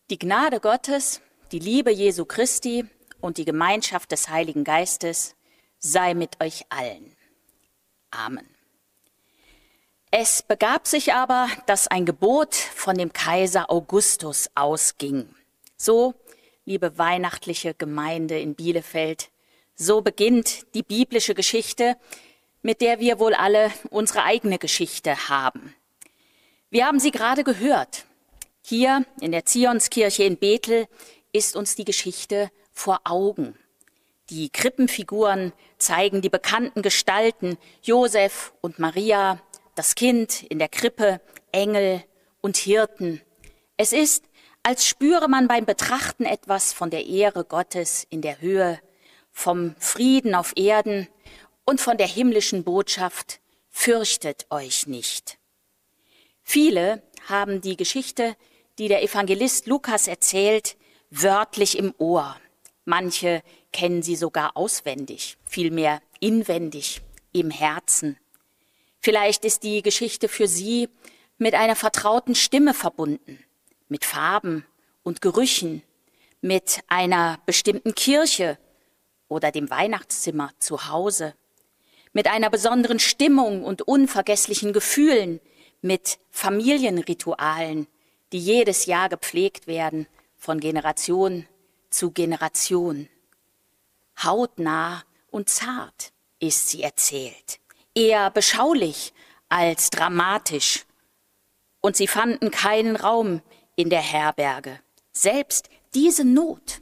Die Gnade Gottes, die Liebe Jesu Christi und die Gemeinschaft des Heiligen Geistes sei mit euch allen. Amen. Es begab sich aber, dass ein Gebot von dem Kaiser Augustus ausging. So, liebe weihnachtliche Gemeinde in Bielefeld, so beginnt die biblische Geschichte, mit der wir wohl alle unsere eigene Geschichte haben. Wir haben sie gerade gehört. Hier in der Zionskirche in Bethel ist uns die Geschichte vor Augen. Die Krippenfiguren zeigen die bekannten Gestalten Josef und Maria, das Kind in der Krippe, Engel und Hirten. Es ist, als spüre man beim Betrachten etwas von der Ehre Gottes in der Höhe, vom Frieden auf Erden und von der himmlischen Botschaft: Fürchtet euch nicht. Viele haben die Geschichte, die der Evangelist Lukas erzählt, wörtlich im Ohr. Manche kennen sie sogar auswendig, vielmehr inwendig, im Herzen. Vielleicht ist die Geschichte für sie mit einer vertrauten Stimme verbunden, mit Farben und Gerüchen, mit einer bestimmten Kirche oder dem Weihnachtszimmer zu Hause, mit einer besonderen Stimmung und unvergesslichen Gefühlen, mit Familienritualen, die jedes Jahr gepflegt werden, von Generation zu Generation. Hautnah und zart ist sie erzählt, eher beschaulich als dramatisch. Und sie fanden keinen Raum in der Herberge. Selbst diese Not,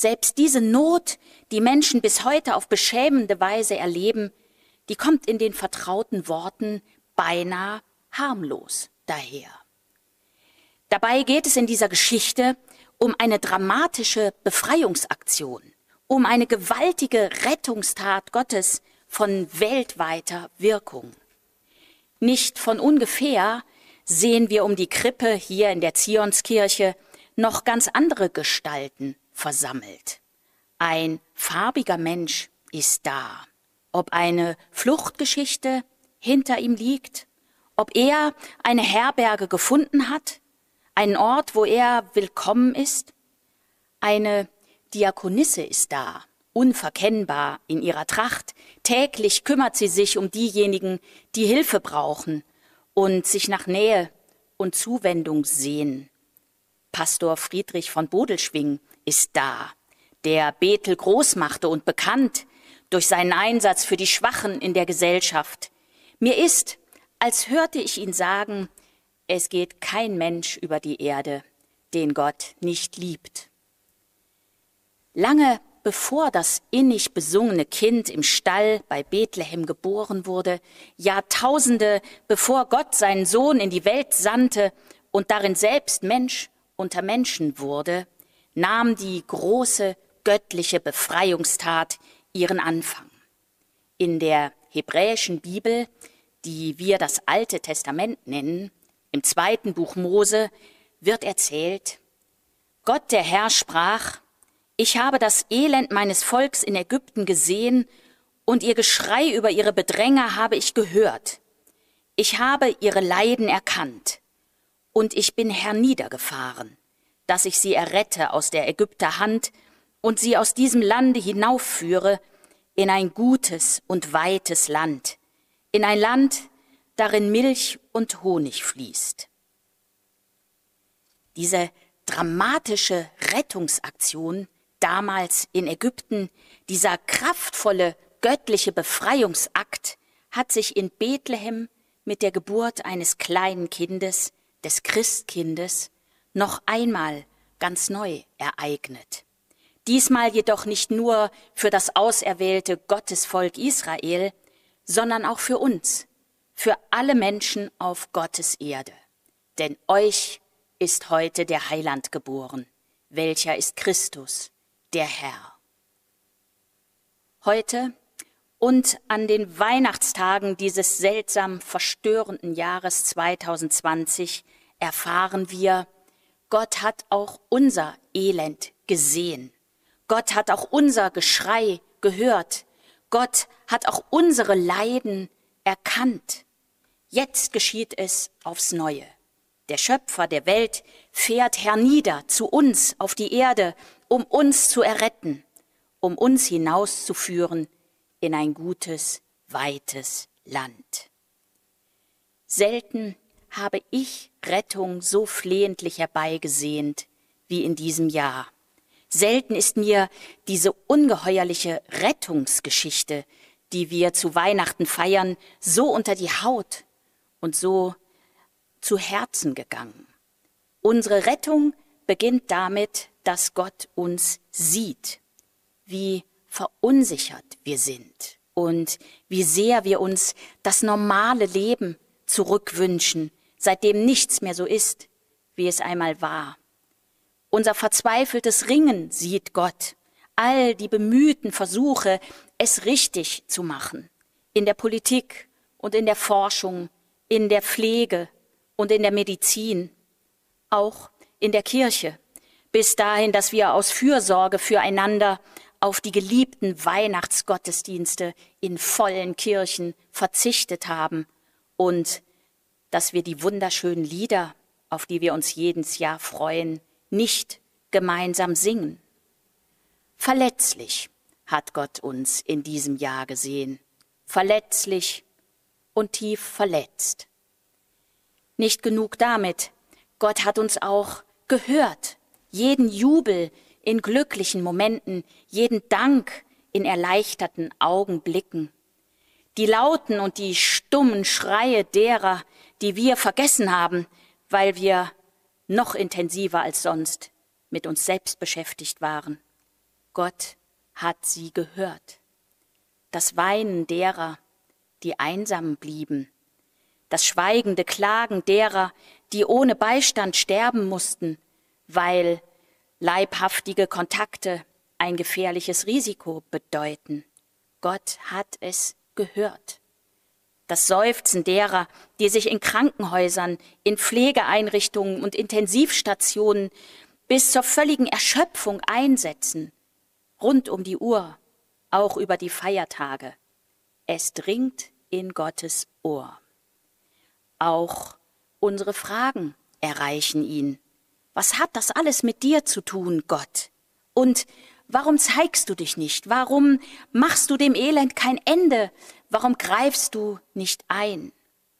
die Menschen bis heute auf beschämende Weise erleben, die kommt in den vertrauten Worten beinahe harmlos daher. Dabei geht es in dieser Geschichte um eine dramatische Befreiungsaktion, um eine gewaltige Rettungstat Gottes von weltweiter Wirkung. Nicht von ungefähr sehen wir um die Krippe hier in der Zionskirche noch ganz andere Gestalten versammelt. Ein farbiger Mensch ist da. Ob eine Fluchtgeschichte hinter ihm liegt, ob er eine Herberge gefunden hat, einen Ort, wo er willkommen ist. Eine Diakonisse ist da, unverkennbar in ihrer Tracht. Täglich kümmert sie sich um diejenigen, die Hilfe brauchen und sich nach Nähe und Zuwendung sehnen. Pastor Friedrich von Bodelschwingh ist da, der Bethel groß machte und bekannt durch seinen Einsatz für die Schwachen in der Gesellschaft. Mir ist, als hörte ich ihn sagen: Es geht kein Mensch über die Erde, den Gott nicht liebt. Lange bevor das innig besungene Kind im Stall bei Bethlehem geboren wurde, Jahrtausende bevor Gott seinen Sohn in die Welt sandte und darin selbst Mensch unter Menschen wurde, nahm die große göttliche Befreiungstat ihren Anfang. In der hebräischen Bibel, die wir das Alte Testament nennen, im 2. Buch Mose, wird erzählt: Gott der Herr sprach: Ich habe das Elend meines Volks in Ägypten gesehen und ihr Geschrei über ihre Bedränger habe ich gehört. Ich habe ihre Leiden erkannt und ich bin herniedergefahren, dass ich sie errette aus der Ägypter Hand und sie aus diesem Lande hinaufführe in ein gutes und weites Land, in ein Land, darin Milch und Honig fließt. Diese dramatische Rettungsaktion damals in Ägypten, dieser kraftvolle göttliche Befreiungsakt, hat sich in Bethlehem mit der Geburt eines kleinen Kindes, des Christkindes, noch einmal ganz neu ereignet. Diesmal jedoch nicht nur für das auserwählte Gottesvolk Israel, sondern auch für uns, für alle Menschen auf Gottes Erde. Denn euch ist heute der Heiland geboren, welcher ist Christus, der Herr. Heute und an den Weihnachtstagen dieses seltsam verstörenden Jahres 2020 erfahren wir: Gott hat auch unser Elend gesehen. Gott hat auch unser Geschrei gehört. Gott hat auch unsere Leiden erkannt. Jetzt geschieht es aufs Neue. der Schöpfer der Welt, fährt hernieder zu uns auf die Erde, um uns zu erretten, um uns hinauszuführen in ein gutes, weites Land. Selten habe ich Rettung so flehentlich herbeigesehnt wie in diesem Jahr. Selten ist mir diese ungeheuerliche Rettungsgeschichte, die wir zu Weihnachten feiern, so unter die Haut und so zu Herzen gegangen. Unsere Rettung beginnt damit, dass Gott uns sieht, wie verunsichert wir sind und wie sehr wir uns das normale Leben zurückwünschen, seitdem nichts mehr so ist, wie es einmal war. Unser verzweifeltes Ringen sieht Gott, all die bemühten Versuche, es richtig zu machen, in der Politik und in der Forschung, in der Pflege und in der Medizin, auch in der Kirche, bis dahin, dass wir aus Fürsorge füreinander auf die geliebten Weihnachtsgottesdienste in vollen Kirchen verzichtet haben und dass wir die wunderschönen Lieder, auf die wir uns jedes Jahr freuen, nicht gemeinsam singen. Verletzlich hat Gott uns in diesem Jahr gesehen, verletzlich und tief verletzt. Nicht genug damit, Gott hat uns auch gehört, jeden Jubel in glücklichen Momenten, jeden Dank in erleichterten Augenblicken. Die lauten und die stummen Schreie derer, die wir vergessen haben, weil wir noch intensiver als sonst mit uns selbst beschäftigt waren. Gott hat sie gehört. Das Weinen derer, die einsam blieben, das schweigende Klagen derer, die ohne Beistand sterben mussten, weil leibhaftige Kontakte ein gefährliches Risiko bedeuten. Gott hat es gehört. Das Seufzen derer, die sich in Krankenhäusern, in Pflegeeinrichtungen und Intensivstationen bis zur völligen Erschöpfung einsetzen, rund um die Uhr, auch über die Feiertage. Es dringt in Gottes Ohr. Auch unsere Fragen erreichen ihn. Was hat das alles mit dir zu tun, Gott? Und warum zeigst du dich nicht? Warum machst du dem Elend kein Ende? Warum greifst du nicht ein?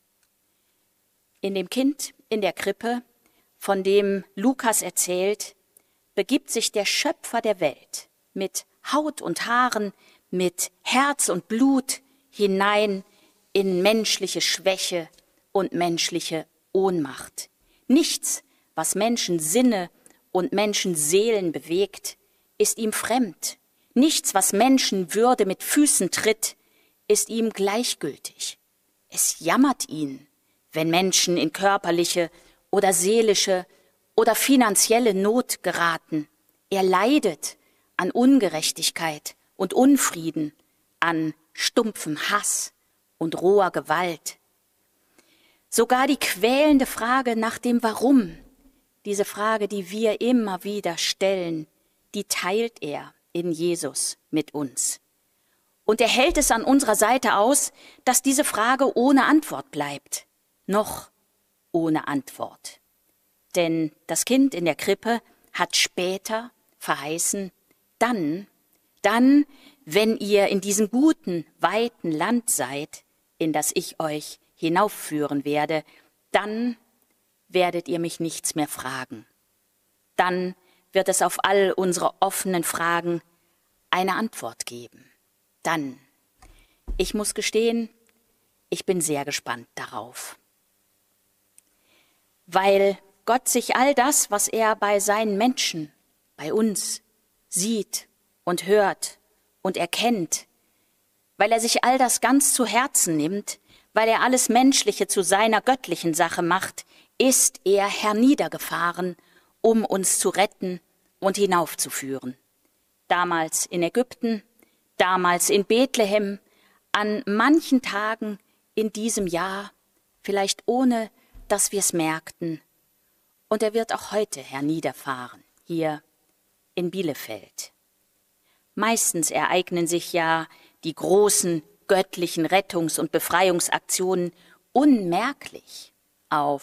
In dem Kind in der Krippe, von dem Lukas erzählt, begibt sich der Schöpfer der Welt mit Haut und Haaren, mit Herz und Blut hinein in menschliche Schwäche und menschliche Ohnmacht. Nichts, was Menschensinne und Menschenseelen bewegt, ist ihm fremd. Nichts, was Menschenwürde mit Füßen tritt, ist ihm gleichgültig. Es jammert ihn, wenn Menschen in körperliche oder seelische oder finanzielle Not geraten. Er leidet an Ungerechtigkeit und Unfrieden, an stumpfem Hass und roher Gewalt. Sogar die quälende Frage nach dem Warum, diese Frage, die wir immer wieder stellen, die teilt er in Jesus mit uns. Und er hält es an unserer Seite aus, dass diese Frage ohne Antwort bleibt. Noch ohne Antwort. Denn das Kind in der Krippe hat später verheißen, dann, wenn ihr in diesem guten, weiten Land seid, in das ich euch hinaufführen werde, dann werdet ihr mich nichts mehr fragen. Dann wird es auf all unsere offenen Fragen eine Antwort geben. Dann, ich muss gestehen, ich bin sehr gespannt darauf. Weil Gott sich all das, was er bei seinen Menschen, bei uns, sieht und hört und erkennt, weil er sich all das ganz zu Herzen nimmt, weil er alles Menschliche zu seiner göttlichen Sache macht, ist er herniedergefahren, um uns zu retten und hinaufzuführen. Damals in Ägypten, damals in Bethlehem, an manchen Tagen in diesem Jahr, vielleicht ohne, dass wir es merkten. Und er wird auch heute herniederfahren, hier in Bielefeld. Meistens ereignen sich ja die großen göttlichen Rettungs- und Befreiungsaktionen unmerklich auf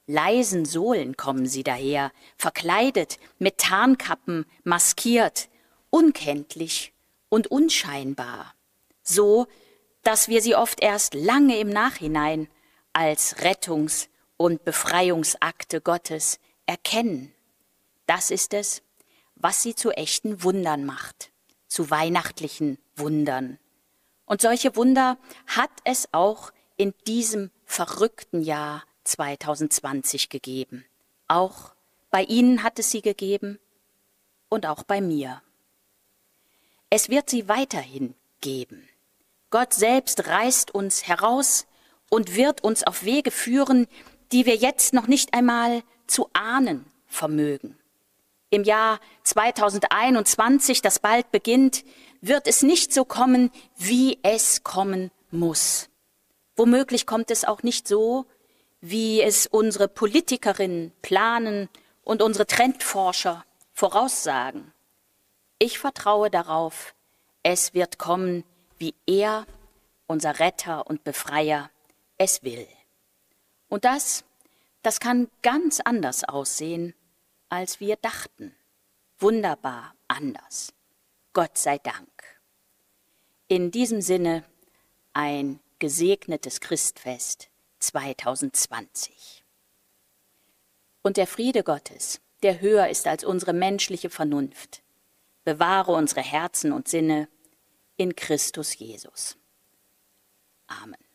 leisen Sohlen kommen sie daher, verkleidet, mit Tarnkappen, maskiert, unkenntlich und unscheinbar, so, dass wir sie oft erst lange im Nachhinein als Rettungs- und Befreiungsakte Gottes erkennen. Das ist es, was sie zu echten Wundern macht, zu weihnachtlichen Wundern. Und solche Wunder hat es auch in diesem verrückten Jahr 2020 gegeben. Auch bei Ihnen hat es sie gegeben und auch bei mir. Es wird sie weiterhin geben. Gott selbst reißt uns heraus und wird uns auf Wege führen, die wir jetzt noch nicht einmal zu ahnen vermögen. Im Jahr 2021, das bald beginnt, wird es nicht so kommen, wie es kommen muss. Womöglich kommt es auch nicht so, wie es unsere Politikerinnen planen und unsere Trendforscher voraussagen. Ich vertraue darauf, es wird kommen, wie er, unser Retter und Befreier, es will. Und das kann ganz anders aussehen, als wir dachten. Wunderbar anders. Gott sei Dank. In diesem Sinne ein gesegnetes Christfest 2020. Und der Friede Gottes, der höher ist als unsere menschliche Vernunft, bewahre unsere Herzen und Sinne in Christus Jesus. Amen.